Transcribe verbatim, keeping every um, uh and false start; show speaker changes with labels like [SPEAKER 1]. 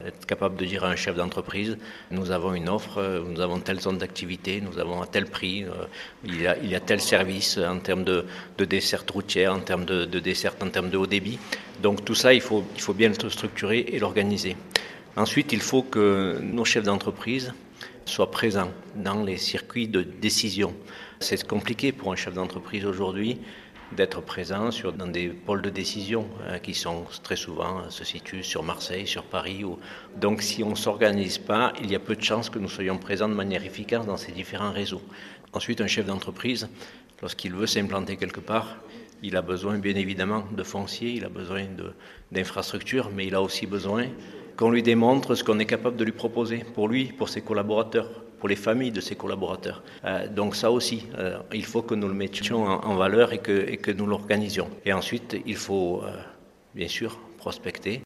[SPEAKER 1] être capable de dire à un chef d'entreprise, nous avons une offre, nous avons telle zone d'activité, nous avons à tel prix, il y a, il y a tel service en termes de, de desserte routière, en termes de, de desserte, en termes de haut débit. Donc tout ça, il faut, il faut bien le structurer et l'organiser. Ensuite, il faut que nos chefs d'entreprise soient présents dans les circuits de décision. C'est compliqué pour un chef d'entreprise aujourd'hui d'être présent sur, dans des pôles de décision euh, qui sont très souvent se situent sur Marseille, sur Paris. Ou... Donc si on ne s'organise pas, il y a peu de chances que nous soyons présents de manière efficace dans ces différents réseaux. Ensuite, un chef d'entreprise, lorsqu'il veut s'implanter quelque part, il a besoin bien évidemment de foncier, il a besoin de, d'infrastructures, mais il a aussi besoin qu'on lui démontre ce qu'on est capable de lui proposer, pour lui, pour ses collaborateurs, pour les familles de ses collaborateurs. Euh, donc ça aussi, euh, il faut que nous le mettions en, en valeur et que, et que nous l'organisions. Et ensuite, il faut euh, bien sûr prospecter.